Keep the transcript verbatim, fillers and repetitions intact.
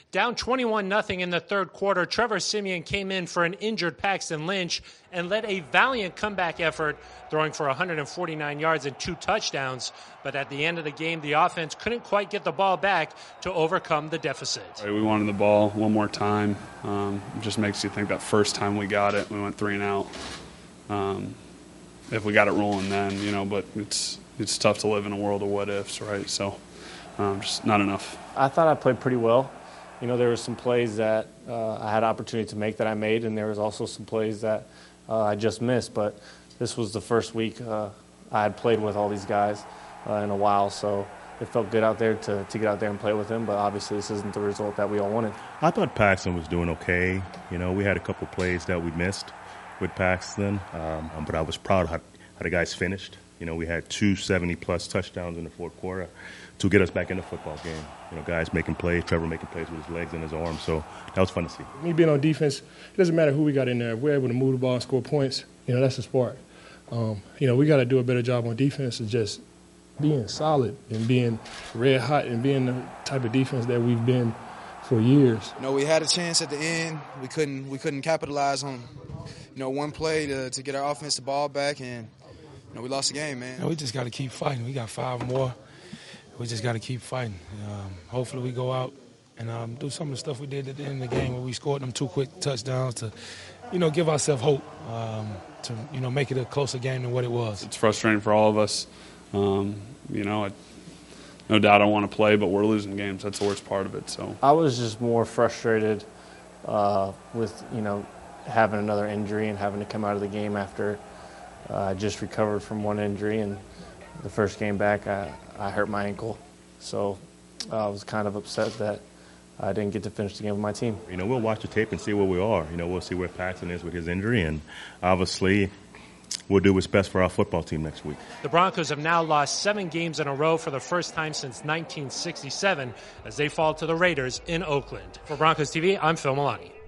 Down twenty-one nothing in the third quarter, Trevor Siemian came in for an injured Paxton Lynch and led a valiant comeback effort, throwing for one hundred forty-nine yards and two touchdowns. But at the end of the game, the offense couldn't quite get the ball back to overcome the deficit. We wanted the ball one more time. Um, it just makes you think that first time we got it, we went three and out. Um, if we got it rolling then, you know, but it's it's tough to live in a world of what ifs, right? So um, just not enough. I thought I played pretty well. You know, there were some plays that uh, I had opportunity to make that I made, and there was also some plays that uh, I just missed. But this was the first week uh, I had played with all these guys uh, in a while, so it felt good out there to, to get out there and play with them. But obviously this isn't the result that we all wanted. I thought Paxton was doing okay. You know, we had a couple plays that we missed with Paxton, um, but I was proud how, how the guys finished. You know, we had two seventy-plus touchdowns in the fourth quarter to get us back in the football game. You know, guys making plays, Trevor making plays with his legs and his arms. So that was fun to see. Me being on defense, it doesn't matter who we got in there. If we're able to move the ball and score points, you know, that's the spark. Um, you know, we got to do a better job on defense of just being solid and being red hot and being the type of defense that we've been for years. You know, we had a chance at the end. We couldn't we couldn't capitalize on, you know, one play to, to get our offensive ball back, and you know, we lost the game, man. You know, we just got to keep fighting. We got five more. We just got to keep fighting. Um, hopefully we go out and um, do some of the stuff we did at the end of the game where we scored them two quick touchdowns to, you know, give ourselves hope um, to, you know, make it a closer game than what it was. It's frustrating for all of us. Um, you know, I, no doubt I want to play, but we're losing games. That's the worst part of it. So I was just more frustrated uh, with, you know, having another injury and having to come out of the game after I uh, just recovered from one injury, and the first game back I, I hurt my ankle. So uh, I was kind of upset that I didn't get to finish the game with my team. You know, we'll watch the tape and see where we are. You know, we'll see where Paxton is with his injury, and obviously we'll do what's best for our football team next week. The Broncos have now lost seven games in a row for the first time since nineteen sixty-seven as they fall to the Raiders in Oakland. For Broncos T V, I'm Phil Milani.